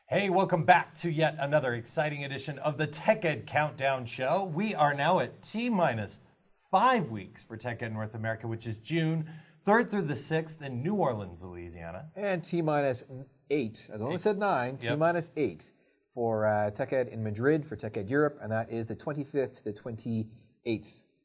Hey, welcome back to yet another exciting edition of the TechEd Countdown Show. We are now at T-minus 5 weeks for TechEd North America, which is June 3rd through the 6th in New Orleans, Louisiana. And T-minus 8, as I only said 9, T-minus 8 for TechEd in Madrid for TechEd Europe, and that is the 25th to the 28th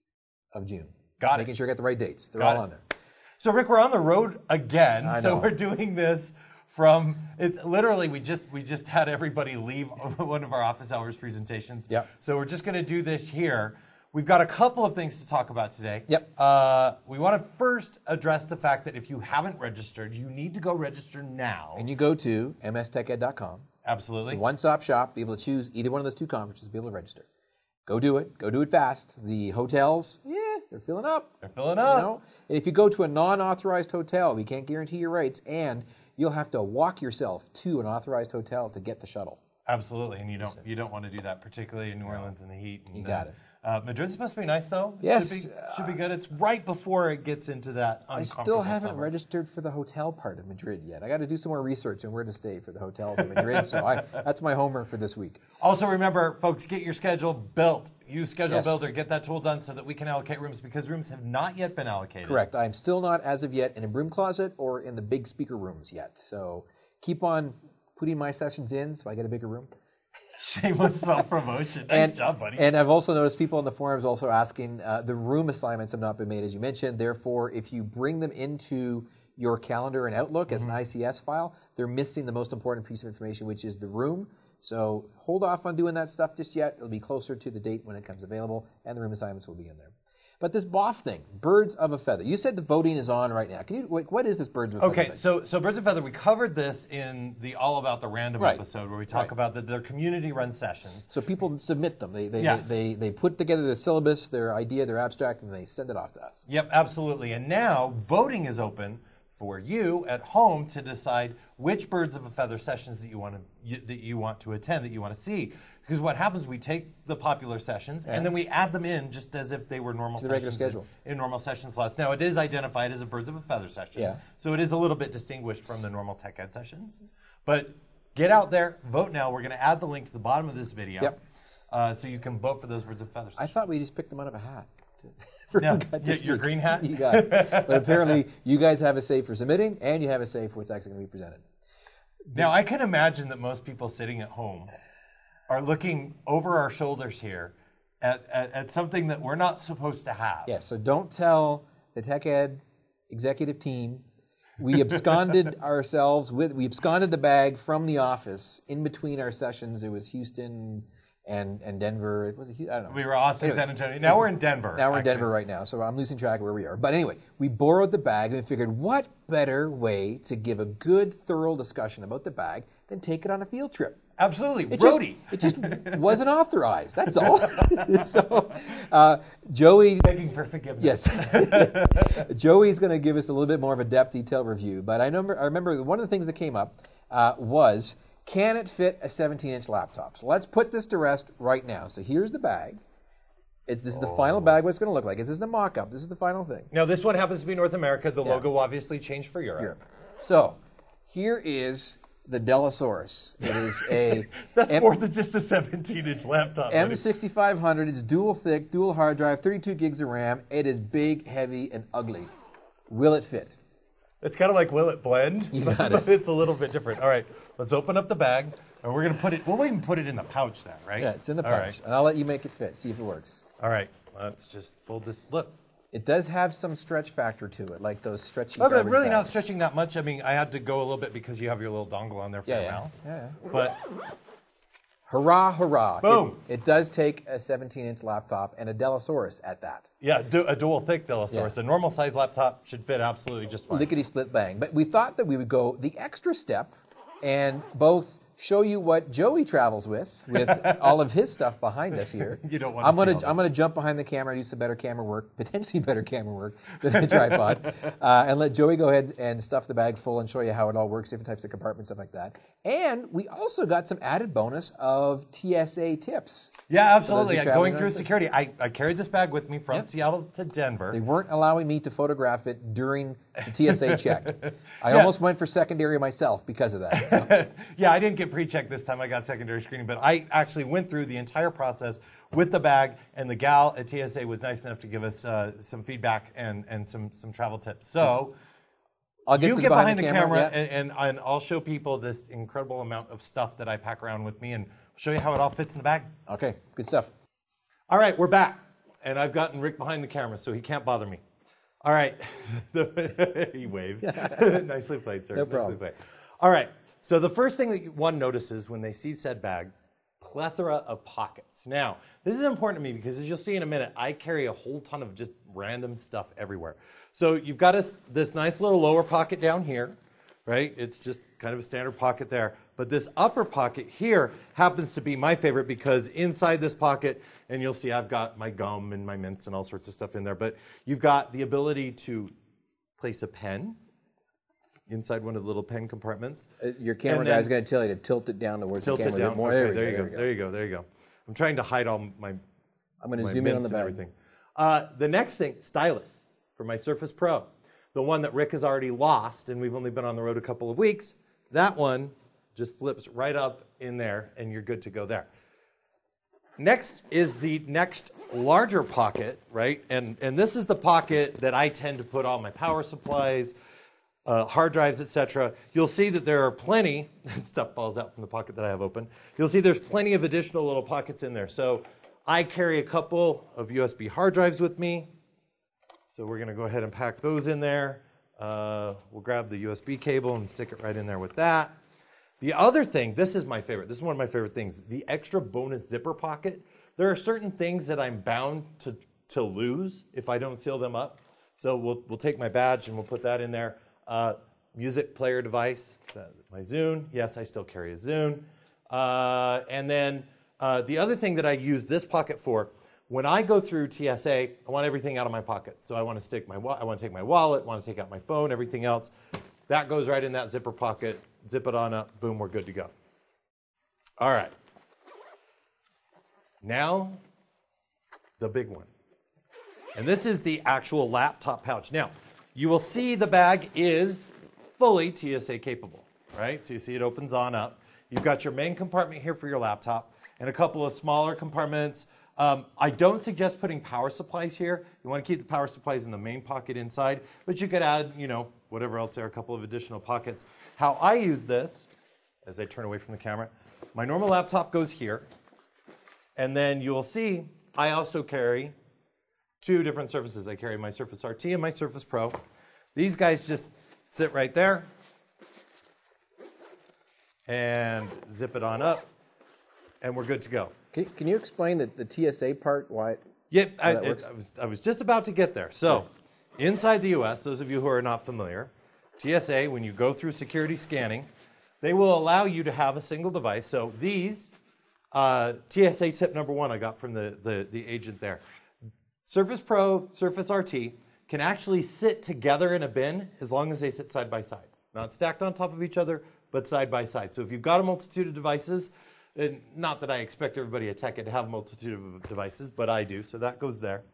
of June. Got it. Making sure I get the right dates. They're all on there. So, Rick, we're on the road again. So we're doing this from, it's literally, we just had everybody leave one of our office hours presentations. Yep. So we're just going to do this here. We've got a couple of things to talk about today. Yep. We want to first address the fact that if you haven't registered, you need to go register now. And you go to msteched.com. Absolutely. One-stop shop, be able to choose either one of those two conferences, be able to register. Go do it. Go do it fast. The hotels, they're filling up. They're filling up. You know? And if you go to a non-authorized hotel, we can't guarantee your rates, and you'll have to walk yourself to an authorized hotel to get the shuttle. Absolutely, and you don't want to do that, particularly in New Orleans in the heat. And, you got it. Madrid's supposed to be nice, though. Yes. Should be good. It's right before it gets into that uncomfortable I still haven't summer. registered for the hotel part of Madrid yet. I got to do some more research on where to stay for the hotels in Madrid, so that's my homework for this week. Also, remember, folks, get your schedule built. Use Schedule Yes. Builder. Get that tool done so that we can allocate rooms, because rooms have not yet been allocated. Correct. I'm still not, as of yet, in a broom closet or in the big speaker rooms yet. So keep on putting my sessions in so I get a bigger room. Shameless self-promotion. Nice job, buddy. And I've also noticed people in the forums also asking, the room assignments have not been made, as you mentioned. Therefore, if you bring them into your calendar and Outlook as an ICS file, they're missing the most important piece of information, which is the room. So hold off on doing that stuff just yet. It'll be closer to the date when it comes available, and the room assignments will be in there. But this BOF thing, birds of a feather. You said the voting is on right now. Can you? What is this birds of a feather Okay, thing? so Birds of Feather, we covered this in the All About the Random episode, where we talk about their community-run sessions. So people submit them. Yes. They put together their syllabus, their idea, their abstract, and they send it off to us. Yep, absolutely. And now voting is open for you at home to decide which Birds of a Feather sessions that you want to attend, that you want to see. Because what happens, we take the popular sessions and then we add them in just as if they were normal To the regular sessions schedule. in normal session slots. Now, it is identified as a Birds of a Feather session, so it is a little bit distinguished from the normal TechEd sessions. But get out there, vote now. We're going to add the link to the bottom of this video, so you can vote for those Birds of a Feather sessions. I thought we just picked them out of a hat. No, your green hat? You got it. But apparently, you guys have a say for submitting, and you have a say for what's actually going to be presented. Now, I can imagine that most people sitting at home are looking over our shoulders here at something that we're not supposed to have. Yes, so don't tell the TechEd executive team. We absconded we absconded the bag from the office in between our sessions. It was Houston and Denver. Was it Houston? I don't know. We were Austin, San Antonio. Now we're in Denver. Now we're in Denver right now, so I'm losing track of where we are. But anyway, we borrowed the bag and figured what better way to give a good, thorough discussion about the bag than take it on a field trip. Absolutely, It just wasn't authorized. That's all. So, Joey, begging for forgiveness. Yes, Joey's going to give us a little bit more of a depth, detailed review. But I remember one of the things that came up was, can it fit a 17-inch laptop? So let's put this to rest right now. So here's the bag. This is the final bag. What it's going to look like. This is the mock-up. This is the final thing. Now this one happens to be North America. The logo will obviously changed for Europe. So here is the Delosaurus. It is a That's more than just a 17-inch laptop. M6500. It's dual thick, dual hard drive, 32 gigs of RAM. It is big, heavy, and ugly. Will it fit? It's kind of like, will it blend? You got it. It's a little bit different. All right, let's open up the bag, and we're going to put it, we'll even put it in the pouch then, right? Yeah, it's in the All pouch. right. And I'll let you make it fit, see if it works. All right, let's just fold this. Look. It does have some stretch factor to it, like those stretchy Oh, but garbage really not bags. stretching that much. I mean, I had to go a little bit because you have your little dongle on there for your mouse. Yeah. But Hurrah, hurrah. Boom. It does take a 17-inch laptop and a Delosaurus at that. yeah, a dual thick Delosaurus. Yeah. A normal size laptop should fit absolutely just fine. Lickety split bang. But we thought that we would go the extra step and both show you what Joey travels with all of his stuff behind us here. You don't want to see all this. I'm going to jump behind the camera and do some better camera work, potentially better camera work than a tripod, and let Joey go ahead and stuff the bag full and show you how it all works, different types of compartments, stuff like that. And we also got some added bonus of TSA tips. Yeah, absolutely. traveling Going through around. security, I carried this bag with me from Seattle to Denver. They weren't allowing me to photograph it during the TSA check. I almost went for secondary myself because of that. So. Yeah, I didn't get pre-check this time. I got secondary screening, but I actually went through the entire process with the bag, and the gal at TSA was nice enough to give us some feedback and some travel tips. So I'll get you get behind the camera, yeah. and I'll show people this incredible amount of stuff that I pack around with me and show you how it all fits in the bag. Okay, good stuff. All right, we're back. And I've gotten Rick behind the camera, so he can't bother me. All right. He waves. Nicely played, sir. No problem. Nicely played. All right. So the first thing that one notices when they see said bag, plethora of pockets. Now, this is important to me because as you'll see in a minute, I carry a whole ton of just random stuff everywhere. So you've got this nice little lower pocket down here, right? It's just kind of a standard pocket there. But this upper pocket here happens to be my favorite because inside this pocket, and you'll see I've got my gum and my mints and all sorts of stuff in there, but you've got the ability to place a pen inside one of the little pen compartments. Your camera guy's going to tell you to tilt it down towards the camera. Tilt it down. More. Okay, there you go. There you go. I'm trying to hide all my I'm going to zoom in on the back. Everything. The next thing, stylus for my Surface Pro. The one that Rick has already lost, and we've only been on the road a couple of weeks. That one just slips right up in there, and you're good to go there. Next is the next larger pocket, right? And this is the pocket that I tend to put all my power supplies, hard drives, etc. You'll see that there are plenty, stuff falls out from the pocket that I have open. You'll see there's plenty of additional little pockets in there. So I carry a couple of USB hard drives with me. So we're going to go ahead and pack those in there. We'll grab the USB cable and stick it right in there with that. The other thing, this is my favorite. This is one of my favorite things, the extra bonus zipper pocket. There are certain things that I'm bound to lose if I don't seal them up. So we'll take my badge and we'll put that in there. Music player device, my Zune. Yes, I still carry a Zune. And then the other thing that I use this pocket for, when I go through TSA, I want everything out of my pockets. So I want to take my wallet, want to take out my phone, everything else. That goes right in that zipper pocket. Zip it on up. Boom, we're good to go. All right. Now, the big one. And this is the actual laptop pouch. Now, you will see the bag is fully TSA capable, right? So you see it opens on up. You've got your main compartment here for your laptop and a couple of smaller compartments. I don't suggest putting power supplies here. You want to keep the power supplies in the main pocket inside, but you could add, whatever else there, a couple of additional pockets. How I use this, as I turn away from the camera, my normal laptop goes here, and then you'll see I also carry two different Surfaces. I carry my Surface RT and my Surface Pro. These guys just sit right there and zip it on up, and we're good to go. Can you explain the TSA part? Why? Yep, I was just about to get there. So, inside the U.S., those of you who are not familiar, TSA, when you go through security scanning, they will allow you to have a single device. So these, TSA tip number one I got from the agent there. Surface Pro, Surface RT can actually sit together in a bin as long as they sit side by side. Not stacked on top of each other, but side by side. So if you've got a multitude of devices, and not that I expect everybody at TechEd to have a multitude of devices, but I do, so that goes there.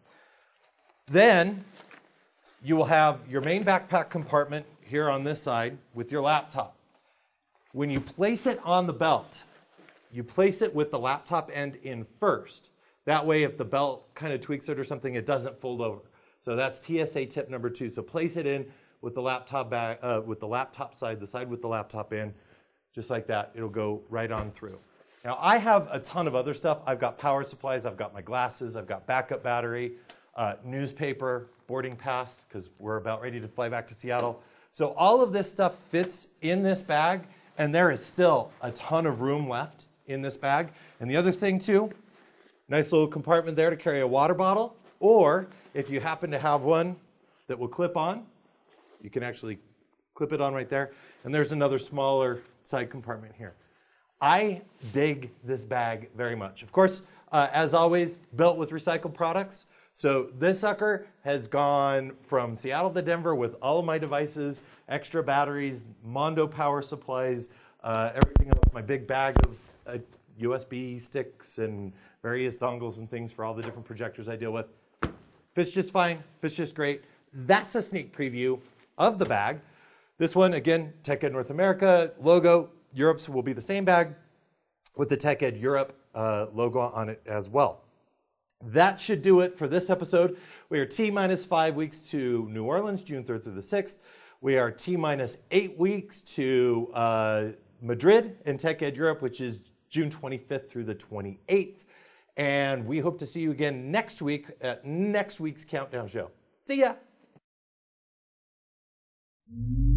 Then you will have your main backpack compartment here on this side with your laptop. When you place it on the belt, you place it with the laptop end in first. That way, if the belt kind of tweaks it or something, it doesn't fold over. So that's TSA tip number two. So place it in with the laptop back, with the laptop side, the side with the laptop in, just like that. It'll go right on through. Now, I have a ton of other stuff. I've got power supplies, I've got my glasses, I've got backup battery, newspaper, boarding pass, because we're about ready to fly back to Seattle. So all of this stuff fits in this bag, and there is still a ton of room left in this bag. And the other thing, too, nice little compartment there to carry a water bottle, or if you happen to have one that will clip on, you can actually clip it on right there. And there's another smaller side compartment here. I dig this bag very much. Of course, as always, built with recycled products. So this sucker has gone from Seattle to Denver with all of my devices, extra batteries, Mondo power supplies, everything else, my big bag of USB sticks and various dongles and things for all the different projectors I deal with. Fits just fine, fits just great. That's a sneak preview of the bag. This one, again, TechEd North America logo, Europe's will be the same bag with the TechEd Europe logo on it as well. That should do it for this episode. We are T-minus 5 weeks to New Orleans, June 3rd through the 6th. We are T-minus 8 weeks to Madrid in TechEd Europe, which is June 25th through the 28th. And we hope to see you again next week at next week's Countdown Show. See ya!